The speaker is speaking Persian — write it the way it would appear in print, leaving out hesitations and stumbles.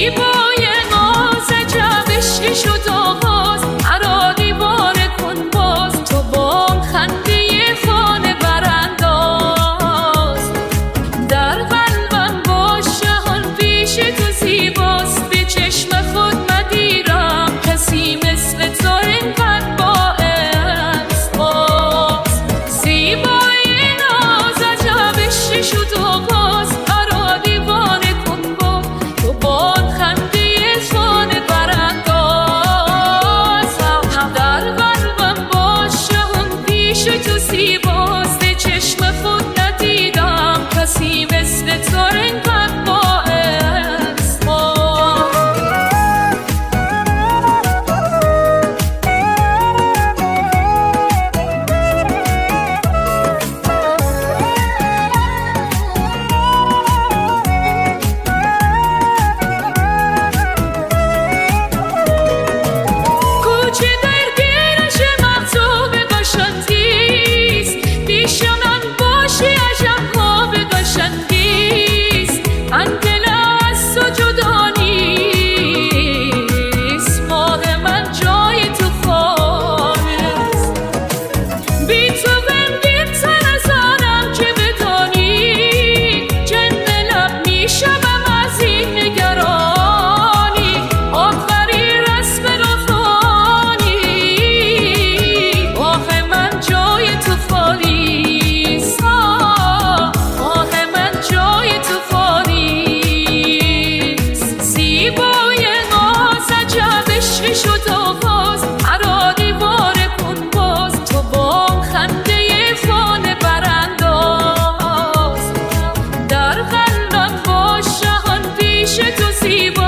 زیبای ناز عجب عشقی شد آغاز مرا دیوانه کن باز تو بام خنده خانه برانداز در قلبم باش جهان پیش تو زیباست به چشم خود ندیدم کسی مثل تو اینقدر باعث باز زیبای ناز عجب عشقی شد آغاز مرا دیوانه کن باز تو بام خنده خانه برانداز در قلبم باش جهان پیش تو زیباست به چشم خود ندیدم کسی مثل تو اینقدر باعث باز کوچه درگیرش مغزوب قشنگیست پیش من باشی عجب خواب قشنگیست من دلم از تو جدا نیست ماه من جای تو خواست بی تو غمگین تر از آنم که بدانی جن لب میشوم از این نگرانی آخری رسم رفانی آخ من جای تو خالیست آخ من جای تو خالیست زیبای ناز عجب عشقی شد آغاز مرا دیوانه کن باز تو بام خنده خانه برانداز در قلبم باش جهان پیش تو زیبا